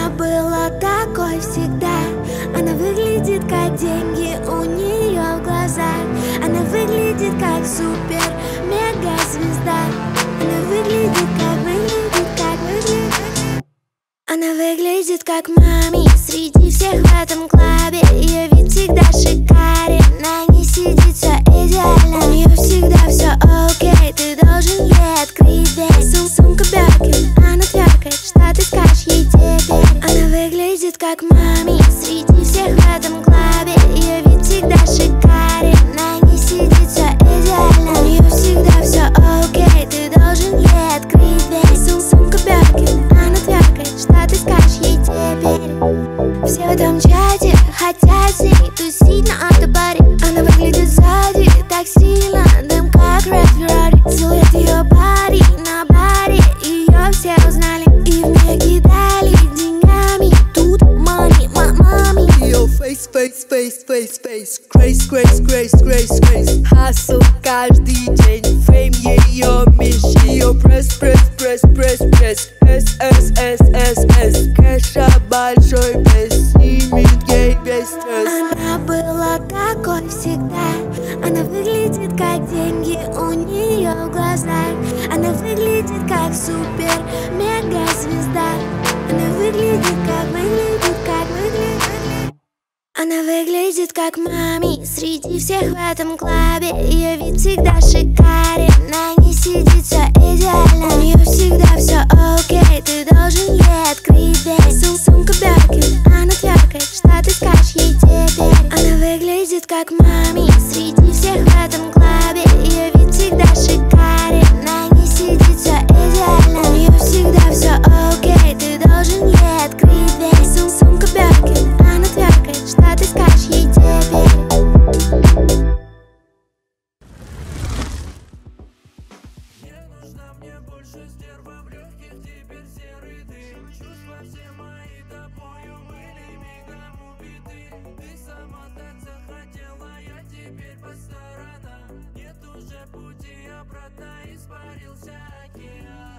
Она была такой всегда. Она выглядит как деньги у нее в глазах. Она выглядит как супер мега звезда. Она выглядит как выглядит. Она выглядит как мами среди всех в этом клабе. Ее вид всегда шикарен, на ней сидит все идеально. У нее всегда все окей, ты должен ей открыть дверь. Сумка Бёркин, она тверкает, что ты скажешь ей теперь? Она выглядит как мами среди всех в этом клабе. Ее вид всегда шикарен, на ней сидит все идеально. У нее всегда все окей, ты должен ей открыть дверь. Сумка Бёркин, она тверкает, что ты скажешь ей теперь? Все в этом чате хотят с ней тусить на автобаре. Она выглядит сзади так сильно, дым как Red Ferrari. Силуэт ее пари на баре, ее все узнали и в меня кидали деньгами. Тут money, мами. Ее face, grace. Hustle каждый день, фейм ее меч. Ее пресс. Кэша большой без, снимет гей без стресс. Она была такой всегда. Она выглядит как деньги у нее в глазах. Она выглядит как супер мега звезда. Она выглядит как выглядит. Она выглядит как мами среди всех в этом клабе. Ее вид всегда шикарен, на ней сидит все идеально. У нее всегда все окей, ты должен ей открыть дверь. Сумка Бёркин, она тверкает, что ты скажешь ей теперь? Она выглядит как мами среди всех в этом клабе. Ее вид всегда шикарен, на ней сидит все идеально. У нее всегда все окей, ты должен ей открыть дверь. Сумка Бёркин, она тверкает, что ты скажешь ей теперь? Мне больше стерва в легких, теперь серый дым. Чушь во все мои тобою были мигом убиты. Ты сама так захотела, я теперь по сторонам. Нет уже пути обратно, испарился океан.